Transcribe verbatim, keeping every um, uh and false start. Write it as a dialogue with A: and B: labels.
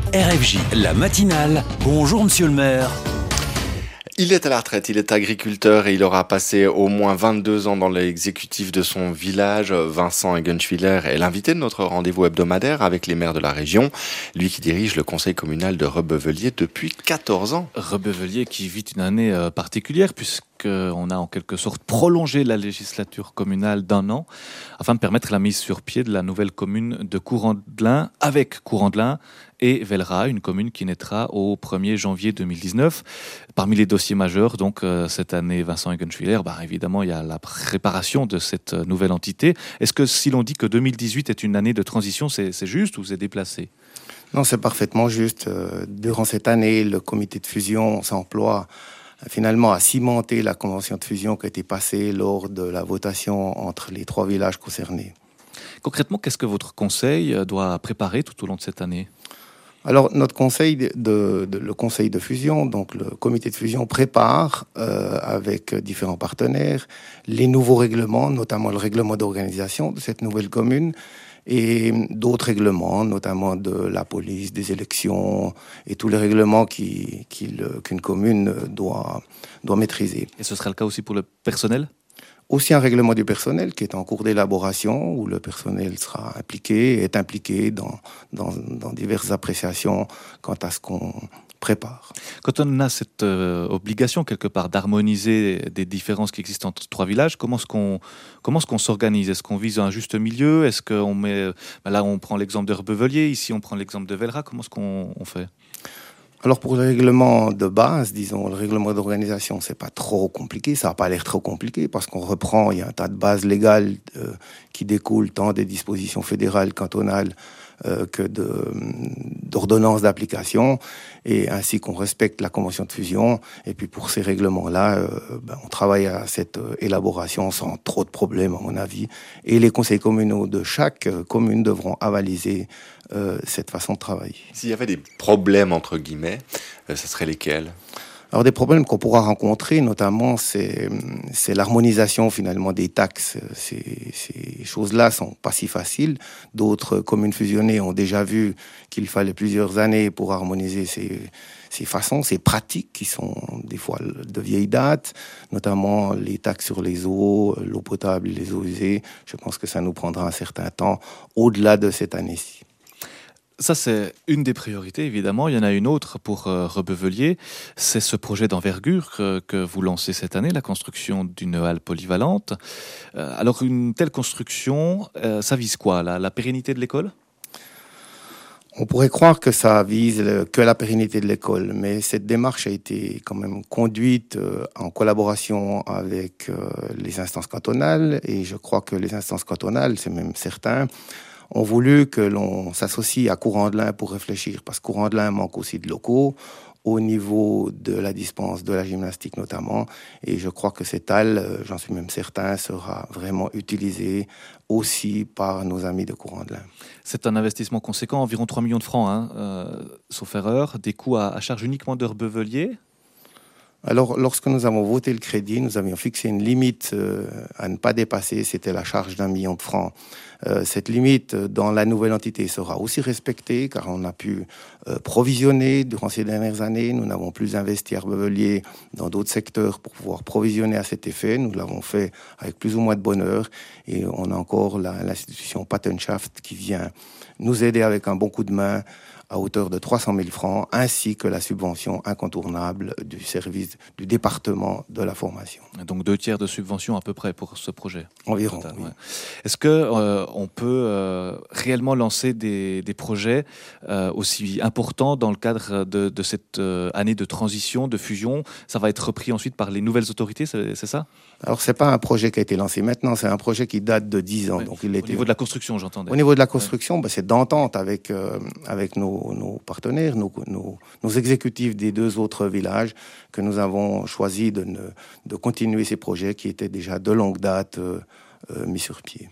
A: R F J, la matinale. Bonjour monsieur le maire.
B: Il est à la retraite, il est agriculteur et il aura passé au moins vingt-deux ans dans l'exécutif de son village. Vincent Eggenschwiller est l'invité de notre rendez-vous hebdomadaire avec les maires de la région. Lui qui dirige le conseil communal de Rebeuvellier depuis quatorze ans.
C: Rebeuvellier qui vit une année particulière puisqu'on a en quelque sorte prolongé la législature communale d'un an afin de permettre la mise sur pied de la nouvelle commune de Courandlin avec Courandlin et Vellerat, une commune qui naîtra au premier janvier deux mille dix-neuf. Parmi les dossiers majeurs, donc euh, cette année, Vincent Eggenschwiller, bah, évidemment, il y a la préparation de cette nouvelle entité. Est-ce que si l'on dit que deux mille dix-huit est une année de transition, c'est, c'est juste ou c'est déplacé ?
D: Non, c'est parfaitement juste. Euh, durant cette année, le comité de fusion s'emploie finalement à cimenter la convention de fusion qui a été passée lors de la votation entre les trois villages concernés.
C: Concrètement, qu'est-ce que votre conseil doit préparer tout au long de cette année ?
D: Alors, notre conseil de, de, de, le conseil de fusion, donc le comité de fusion prépare euh, avec différents partenaires les nouveaux règlements, notamment le règlement d'organisation de cette nouvelle commune et d'autres règlements, notamment de la police, des élections et tous les règlements qui, qui le, qu'une commune doit, doit maîtriser.
C: Et ce sera le cas aussi pour le personnel ?
D: Aussi un règlement du personnel qui est en cours d'élaboration, où le personnel sera impliqué, est impliqué dans, dans, dans diverses appréciations quant à ce qu'on prépare.
C: Quand on a cette euh, obligation quelque part d'harmoniser des différences qui existent entre trois villages, comment est-ce qu'on, comment est-ce qu'on s'organise ? Est-ce qu'on vise un juste milieu ? Est-ce qu'on met, ben là on prend l'exemple de Rebeuvellier, ici on prend l'exemple de Vellerat, comment est-ce qu'on on fait ?
D: Alors pour le règlement de base, disons, le règlement d'organisation, c'est pas trop compliqué, ça n'a pas l'air trop compliqué parce qu'on reprend, il y a un tas de bases légales euh, qui découlent tant des dispositions fédérales, cantonales euh, que de, d'ordonnances d'application et ainsi qu'on respecte la convention de fusion. Et puis pour ces règlements-là, euh, ben, on travaille à cette euh, élaboration sans trop de problèmes à mon avis. Et les conseils communaux de chaque euh, commune devront avaliser euh, cette façon de travailler.
B: S'il y avait des problèmes entre guillemets, euh, ça serait lesquels ?
D: Alors des problèmes qu'on pourra rencontrer, notamment, c'est, c'est l'harmonisation finalement des taxes. Ces, ces choses-là sont pas si faciles. D'autres communes fusionnées ont déjà vu qu'il fallait plusieurs années pour harmoniser ces, ces façons, ces pratiques qui sont des fois de vieille date, notamment les taxes sur les eaux, l'eau potable et les eaux usées. Je pense que ça nous prendra un certain temps au-delà de cette année-ci.
C: Ça, c'est une des priorités, évidemment. Il y en a une autre pour euh, Rebeuvellier. C'est ce projet d'envergure que, que vous lancez cette année, la construction d'une halle polyvalente. Euh, alors, une telle construction, euh, ça vise quoi ? La, la pérennité de l'école ?
D: On pourrait croire que ça vise que la pérennité de l'école, mais cette démarche a été quand même conduite euh, en collaboration avec euh, les instances cantonales. Et je crois que les instances cantonales, c'est même certain, ont voulu que l'on s'associe à Courandlin pour réfléchir, parce que Courandlin manque aussi de locaux, au niveau de la dispense de la gymnastique notamment, et je crois que cette halle, j'en suis même certain, sera vraiment utilisée aussi par nos amis de Courandlin.
C: C'est un investissement conséquent, environ trois millions de francs, hein, euh, sauf erreur, des coûts à, à charge uniquement de Rebeuvellier.
D: Alors, lorsque nous avons voté le crédit, nous avions fixé une limite euh, à ne pas dépasser, c'était la charge d'un million de francs. Euh, cette limite, dans la nouvelle entité, sera aussi respectée, car on a pu euh, provisionner durant ces dernières années. Nous n'avons plus investi à Rebeuvellier dans d'autres secteurs pour pouvoir provisionner à cet effet. Nous l'avons fait avec plus ou moins de bonheur. Et on a encore la, l'institution Patenschaft qui vient nous aider avec un bon coup de main à hauteur de trois cent mille francs, ainsi que la subvention incontournable du service du département de la formation.
C: Donc deux tiers de subvention à peu près pour ce projet.
D: Environ,
C: total,
D: oui.
C: Ouais. Est-ce que euh, on peut euh, réellement lancer des, des projets euh, aussi importants dans le cadre de, de cette euh, année de transition, de fusion ? Ça va être repris ensuite par les nouvelles autorités, c'est, c'est ça ?
D: Alors, c'est pas un projet qui a été lancé maintenant, c'est un projet qui date de dix ans.
C: Ouais.
D: Donc, il
C: Au
D: était...
C: niveau de la construction, j'entendais.
D: Au niveau de la construction, ouais. ben, c'est d'entente avec, euh, avec nos, nos partenaires, nos, nos, nos exécutifs des deux autres villages, que nous avons choisi de, ne, de continuer ces projets qui étaient déjà de longue date euh, euh, mis sur pied.